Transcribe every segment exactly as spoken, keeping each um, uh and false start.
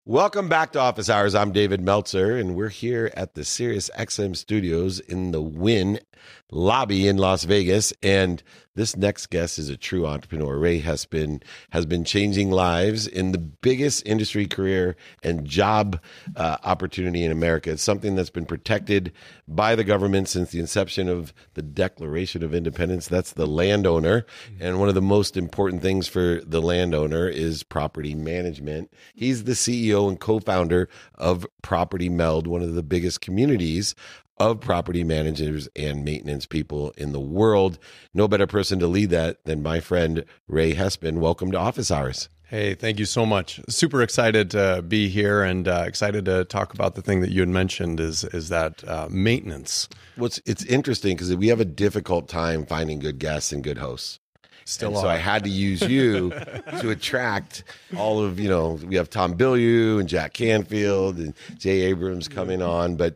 Welcome back to Office Hours. I'm David Meltzer, and we're here at the Sirius X M studios in the Wynn lobby in Las Vegas. And this next guest is a true entrepreneur. Ray Hespin has been changing lives in the biggest industry career and job uh, opportunity in America. It's something that's been protected by the government since the inception of the Declaration of Independence. That's the landowner. And one of the most important things for the landowner is property management. He's the C E O and co-founder of Property Meld, one of the biggest communities of property managers and maintenance people in the world. No better person to lead that than my friend Ray Hespin. Welcome to Office Hours. Hey, thank you so much. Super excited to be here and uh, excited to talk about the thing that you had mentioned is is that uh, maintenance. What's it's interesting because we have a difficult time finding good guests and good hosts. Still and so I had to use you to attract all of, you know, we have Tom Bilyeu and Jack Canfield and Jay Abrams coming on, but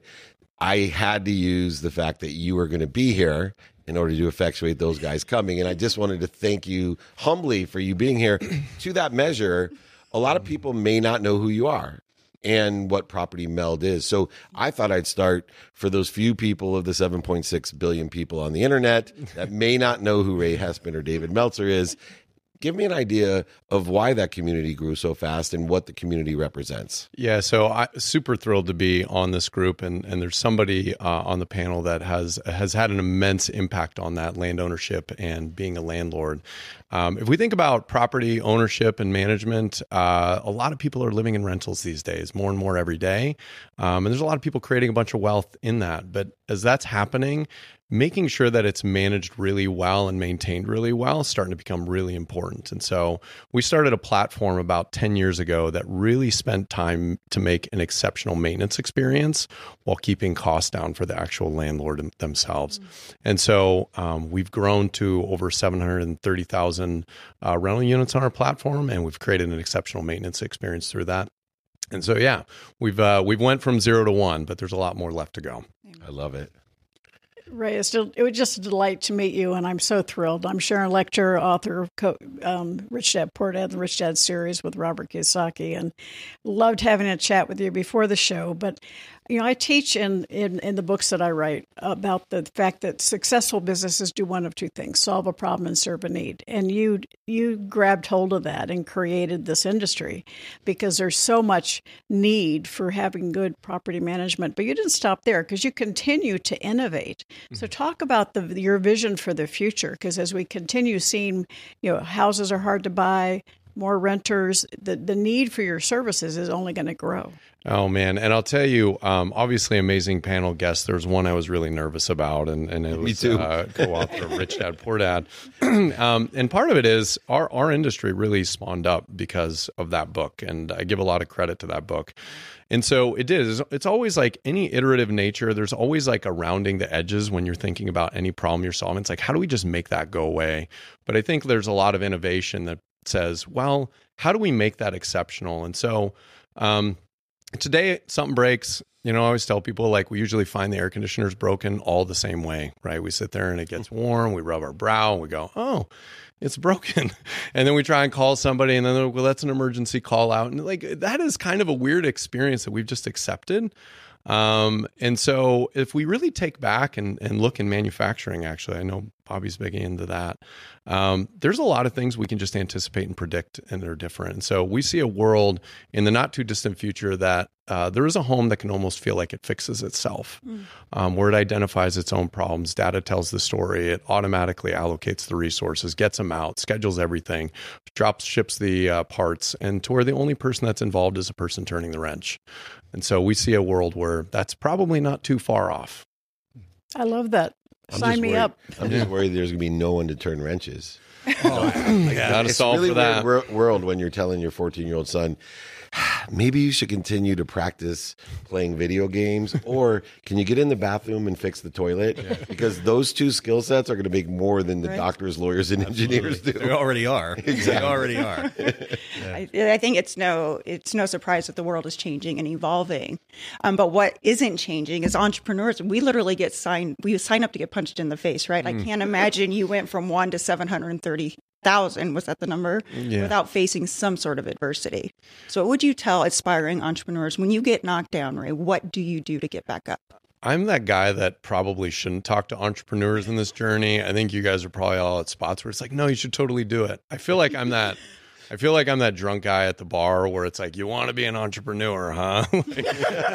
I had to use the fact that you were going to be here in order to effectuate those guys coming. And I just wanted to thank you humbly for you being here. To that measure, a lot of people may not know who you are and what Property Meld is. So I thought I'd start for those few people of the seven point six billion people on the internet that may not know who Ray Hespin or David Meltzer is. Give me an idea of why that community grew so fast and what the community represents. Yeah, so I'm super thrilled to be on this group, and, and there's somebody uh, on the panel that has has had an immense impact on that land ownership and being a landlord. Um, if we think about property ownership and management, uh, a lot of people are living in rentals these days, more and more every day. Um, and there's a lot of people creating a bunch of wealth in that. But as that's happening, making sure that it's managed really well and maintained really well is starting to become really important. And so we started a platform about ten years ago that really spent time to make an exceptional maintenance experience while keeping costs down for the actual landlord themselves. Mm-hmm. And so um, we've grown to over seven hundred thirty thousand uh, rental units on our platform, and we've created an exceptional maintenance experience through that. And so, yeah, we've uh, we've went from zero to one, but there's a lot more left to go. I love it. Ray, it's still, it was just a delight to meet you, and I'm so thrilled. I'm Sharon Lechter, author of co- um, Rich Dad, Poor Dad, the Rich Dad series with Robert Kiyosaki, and loved having a chat with you before the show. But, you know, I teach in, in, in the books that I write about the fact that successful businesses do one of two things: solve a problem and serve a need. And you you grabbed hold of that and created this industry because there's so much need for having good property management. But you didn't stop there because you continue to innovate. So talk about the your vision for the future, because as we continue seeing, you know, houses are hard to buy, more renters, the, the need for your services is only going to grow. Oh, man. And I'll tell you, um, obviously, amazing panel guests. There was one I was really nervous about, and, and it was Me too. uh, co-author of Rich Dad, Poor Dad. um, and part of it is our, our industry really spawned up because of that book, and I give a lot of credit to that book. And so it is. It's always like any iterative nature. There's always like a rounding the edges when you're thinking about any problem you're solving. It's like, how do we just make that go away? But I think there's a lot of innovation that says, well, how do we make that exceptional? And so um, today something breaks. You know, I always tell people, like, we usually find the air conditioners broken all the same way, right? We sit there and it gets warm. We rub our brow and we go, oh, it's broken. And then we try and call somebody and then they're like, well, that's an emergency call out. And like, that is kind of a weird experience that we've just accepted. Um, and so if we really take back and, and look in manufacturing, actually, I know Bobby's big into that. Um, there's a lot of things we can just anticipate and predict, and they're different. And so we see a world in the not too distant future that uh, there is a home that can almost feel like it fixes itself, mm. um, where it identifies its own problems. Data tells the story. It automatically allocates the resources, gets them out, schedules everything, drops, ships the uh, parts, and to where the only person that's involved is a person turning the wrench. And so we see a world where that's probably not too far off. I love that. I'm Sign me worried, up. I'm just worried there's going to be no one to turn wrenches. Oh, yeah, got to it's solve really for that. weird wor- world when you're telling your fourteen-year-old son, maybe you should continue to practice playing video games, or can you get in the bathroom and fix the toilet? Yeah. Because those two skill sets are going to make more than the right. doctors, lawyers, and Absolutely. engineers do. They already are. Exactly. They already are. Yeah. I, I think it's no it's no surprise that the world is changing and evolving. Um, but what isn't changing is entrepreneurs. We literally get signed. We sign up to get punched in the face, right? Mm. I can't imagine you went from one to seven hundred thirty thousand, was that the number? Yeah. Without facing some sort of adversity. So what would you tell aspiring entrepreneurs when you get knocked down, Ray, what do you do to get back up? I'm that guy that probably shouldn't talk to entrepreneurs in this journey. I think you guys are probably all at spots where it's like, no, you should totally do it. I feel like I'm that. I feel like I'm that drunk guy at the bar where it's like, you want to be an entrepreneur, huh? Like,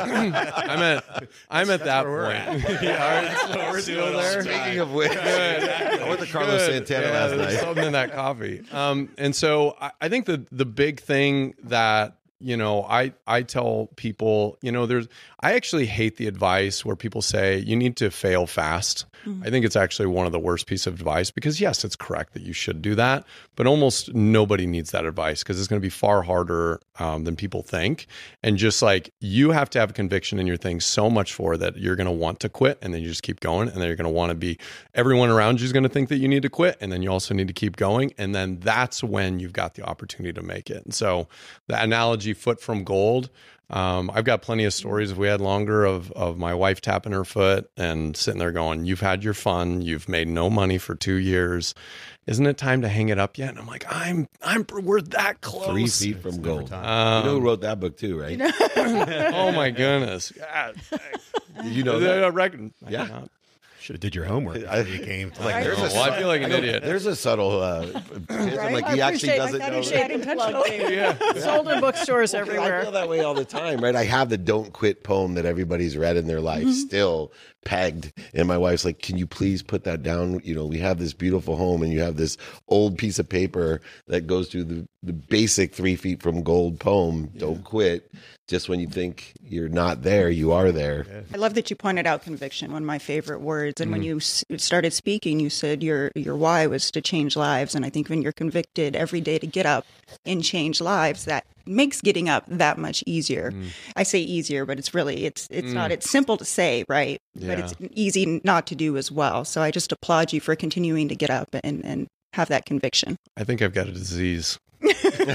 I'm at, I'm at that point. Yeah, so we're still there. Speaking of which, I went to Carlos Good. Santana Yeah, last there's night. something in that coffee. Um, and so I, I think the the big thing that, you know, I, I tell people, you know, there's, I actually hate the advice where people say you need to fail fast. Mm-hmm. I think it's actually one of the worst pieces of advice because yes, it's correct that you should do that, but almost nobody needs that advice because it's going to be far harder um, than people think. And just like, you have to have conviction in your thing so much for that you're going to want to quit and then you just keep going. And then you're going to want to be, everyone around you is going to think that you need to quit. And then you also need to keep going. And then that's when you've got the opportunity to make it. And so the analogy foot from gold. Um, I've got plenty of stories, if we had longer, of of my wife tapping her foot and sitting there going, you've had your fun. You've made no money for two years. Isn't it time to hang it up yet? And I'm like, I'm, I'm, we're that close. Three feet from gold. Um, you know who wrote that book too, right? oh my goodness. God. Did you know I that? reckon. I Yeah. did not. Should have did your homework before you came. Like, Right. there's Oh, a well, I feel like an idiot. There's a subtle. Uh, I'm like I he actually appreciate- doesn't I know. appreciate that. the plug, David. Sold in bookstores I feel everywhere. that way all the time, right? I have the "Don't Quit" poem that everybody's read in their life, Mm-hmm. still pegged. And my wife's like, "Can you please put that down? You know, we have this beautiful home, and you have this old piece of paper that goes through the the basic three feet from gold poem. Yeah. Don't quit. Just when you think you're not there, you are there." Yeah. I love that you pointed out conviction, one of my favorite words. And mm. when you s- started speaking, you said your your why was to change lives. And I think when you're convicted every day to get up and change lives, that makes getting up that much easier. Mm. I say easier, but it's really, it's it's mm. not, it's simple to say, right? Yeah. But it's easy not to do as well. So I just applaud you for continuing to get up and, and have that conviction. I think I've got a disease. Me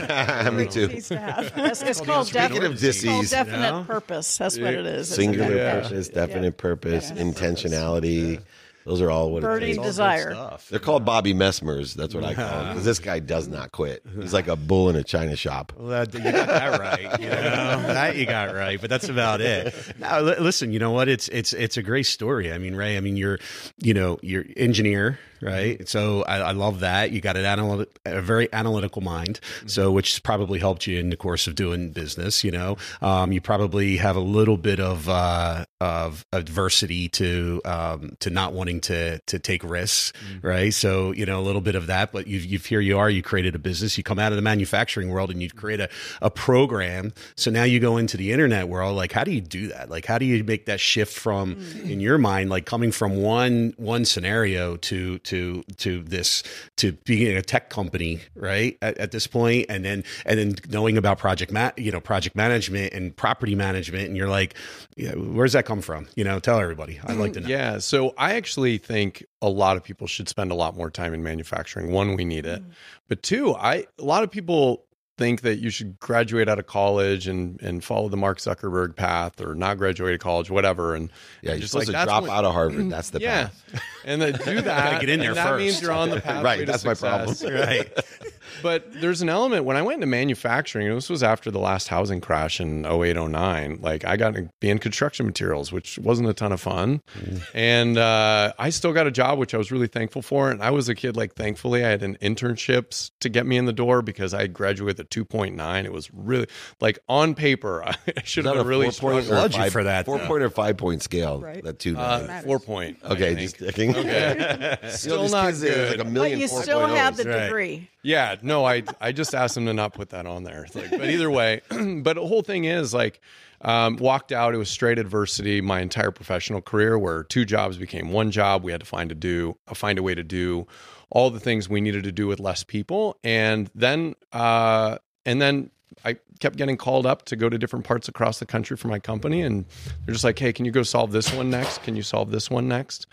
too. It's, it's called, Speaking of disease, definite you know? purpose. That's what it is. Singular yeah. purpose, definite yeah. purpose, Yeah. intentionality. Yeah. Those are all what Burning it takes. desire. They're called Bobby Messmers. That's what I call them. Because this guy does not quit. He's like a bull in a china shop. Well, that, you got that right. You know? That you got right, but that's about it. Now, li- listen, you know what? It's it's it's a great story. I mean, Ray. I mean, you're you know you're engineer, right? So I, I love that you got an analytic, a very analytical mind. So which probably helped you in the course of doing business. You know, um, you probably have a little bit of uh, of adversity to um, to not wanting to to take risks, mm-hmm. right? So you know a little bit of that, but you've, you've here you are. You created a business. You come out of the manufacturing world and you create a a program. So now you go into the internet world. Like, how do you do that? Like, how do you make that shift from mm-hmm. in your mind, like coming from one one scenario to to to this to being a tech company, right? At, at this point, and then and then knowing about project ma- you know project management and property management, and you're like, yeah, where's that come from? You know, tell everybody. I'd like to know. Yeah. So I actually think a lot of people should spend a lot more time in manufacturing. One, we need it. Mm. But two, I a lot of people think that you should graduate out of college and, and follow the Mark Zuckerberg path or not graduate college, whatever. And yeah, you're just supposed like, to drop what, out of Harvard. That's the yeah. path. And then do that. Get in there and first. That means you're on the path. Right. To That's success. my problem. Right. But there's an element when I went into manufacturing, and this was after the last housing crash in oh eight, oh nine, like I got to be in construction materials, which wasn't a ton of fun. Mm. And uh, I still got a job, which I was really thankful for. And I was a kid, like, thankfully I had an internships to get me in the door because I graduated with a two point nine. It was really, like, on paper, I should have really struggled you for that. Four though. point or five point scale, Right. that two uh, nine. four point. Okay, just sticking. Okay. Still not good. Like a But million you four still point ohs. have the Right. degree. Yeah, no, I I just asked him to not put that on there. It's like, but either way, but the whole thing is like, um, walked out. It was straight adversity. My entire professional career, where two jobs became one job. We had to find to do uh, find a way to do all the things we needed to do with less people, and then uh, and then I kept getting called up to go to different parts across the country for my company, and they're just like, "Hey, can you go solve this one next? Can you solve this one next?"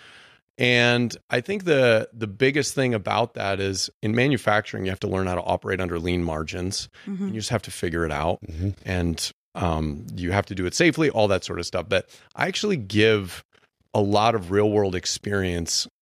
And I think the the biggest thing about that is in manufacturing, you have to learn how to operate under lean margins. Mm-hmm. And you just have to figure it out. Mm-hmm. And um, you have to do it safely, all that sort of stuff. But I actually give a lot of real world experience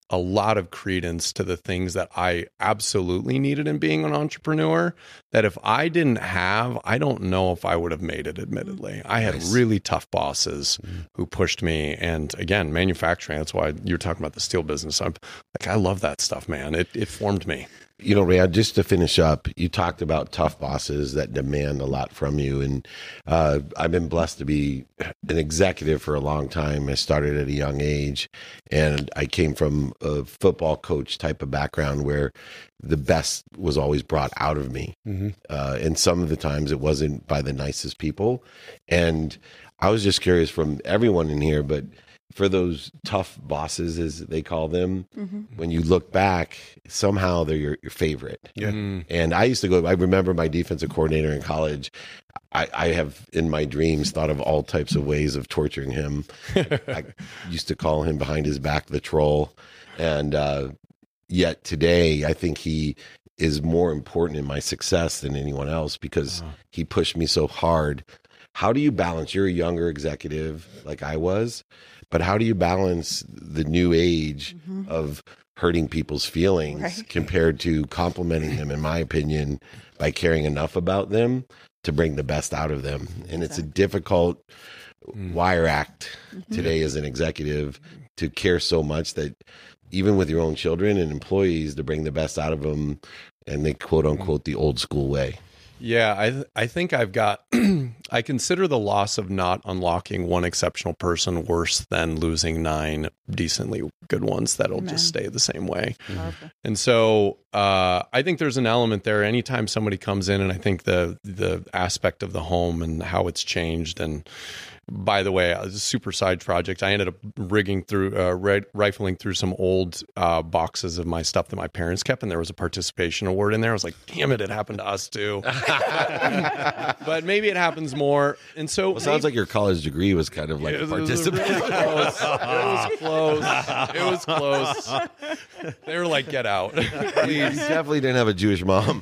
a lot of credence to the things that I absolutely needed in being an entrepreneur that if I didn't have, I don't know if I would have made it, admittedly. I had Nice. really tough bosses mm. who pushed me. And again, manufacturing, that's why you're talking about the steel business. I'm like, I love that stuff, man. It, it formed me. You know, Ray, just to finish up, you talked about tough bosses that demand a lot from you. And uh, I've been blessed to be an executive for a long time. I started at a young age, and I came from a football coach type of background where the best was always brought out of me. Mm-hmm. Uh, and some of the times it wasn't by the nicest people. And I was just curious from everyone in here, but for those tough bosses, as they call them, mm-hmm. when you look back, somehow they're your, your favorite. Yeah. Mm. And I used to go, I remember my defensive coordinator in college. I, I have in my dreams thought of all types of ways of torturing him. I used to call him behind his back the troll. And uh, yet today, I think he is more important in my success than anyone else because uh-huh. he pushed me so hard. How do you balance? You're a younger executive like I was. But how do you balance the new age mm-hmm. of hurting people's feelings right. compared to complimenting them, in my opinion, by caring enough about them to bring the best out of them? And it's a difficult mm. wire act mm-hmm. today as an executive to care so much that even with your own children and employees to bring the best out of them and they quote unquote the old school way. Yeah, I th- I think I've got, I consider the loss of not unlocking one exceptional person worse than losing nine decently good ones that'll Amen. Just stay the same way. Mm-hmm. And so uh, I think there's an element there. Anytime somebody comes in, and I think the the aspect of the home and how it's changed. And by the way, it was a super side project. I ended up rigging through, uh, ri- rifling through some old uh, boxes of my stuff that my parents kept, and there was a participation award in there. I was like, damn it, it happened to us too. But maybe it happens more. And so well, it sounds like your college degree was kind of like it a was, participant. It was really close. It was close. It was close. They were like, get out. You definitely didn't have a Jewish mom.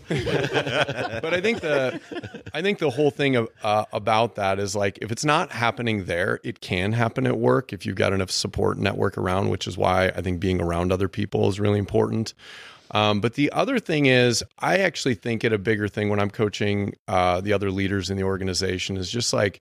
But I think the I think the whole thing of, uh, about that is like, if it's not happening happening there, it can happen at work if you've got enough support network around, which is why I think being around other people is really important. Um, but the other thing is, I actually think it a bigger thing when I'm coaching uh, the other leaders in the organization is just like,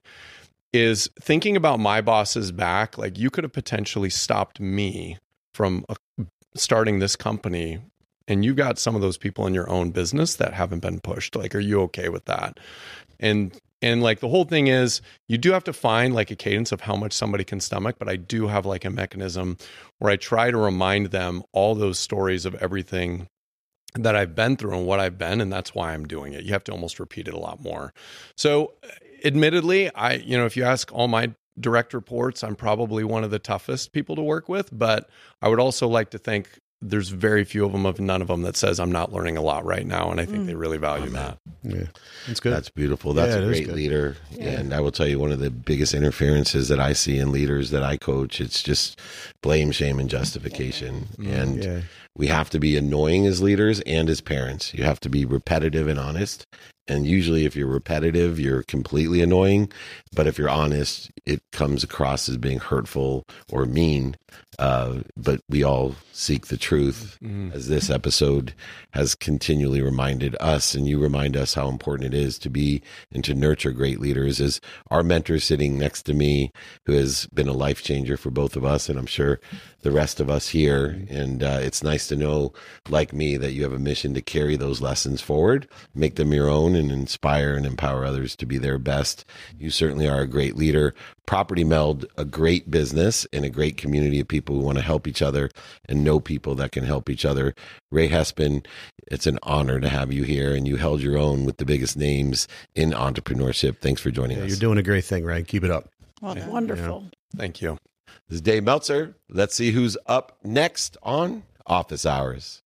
is thinking about my boss's back. Like, you could have potentially stopped me from uh, starting this company, and you got some of those people in your own business that haven't been pushed. Like, are you okay with that? And And like the whole thing is, you do have to find like a cadence of how much somebody can stomach, but I do have like a mechanism where I try to remind them all those stories of everything that I've been through and what I've been, and that's why I'm doing it. You have to almost repeat it a lot more. So admittedly, I, you know, if you ask all my direct reports, I'm probably one of the toughest people to work with, but I would also like to think there's very few of them, of none of them, that says I'm not learning a lot right now. And I think mm. they really value that. Yeah, that's good. That's beautiful. That's yeah, a great leader. Yeah. And I will tell you, one of the biggest interferences that I see in leaders that I coach, it's just blame, shame, and justification. Mm. And yeah. we have to be annoying as leaders and as parents. You have to be repetitive and honest. And usually if you're repetitive, you're completely annoying. But if you're honest, it comes across as being hurtful or mean. Uh, but we all seek the truth, mm-hmm. as this episode has continually reminded us, and you remind us how important it is to be and to nurture great leaders. As our mentor sitting next to me, who has been a life changer for both of us, and I'm sure the rest of us here. And uh, it's nice to know, like me, that you have a mission to carry those lessons forward, make them your own, and inspire and empower others to be their best. You certainly are a great leader. Property Meld, a great business and a great community of people who want to help each other and know people that can help each other. Ray Hespen, it's an honor to have you here, and you held your own with the biggest names in entrepreneurship. Thanks for joining yeah, us. You're doing a great thing, Ray. Keep it up. Well, yeah. Wonderful. Yeah. Thank you. This is Dave Meltzer. Let's see who's up next on Office Hours.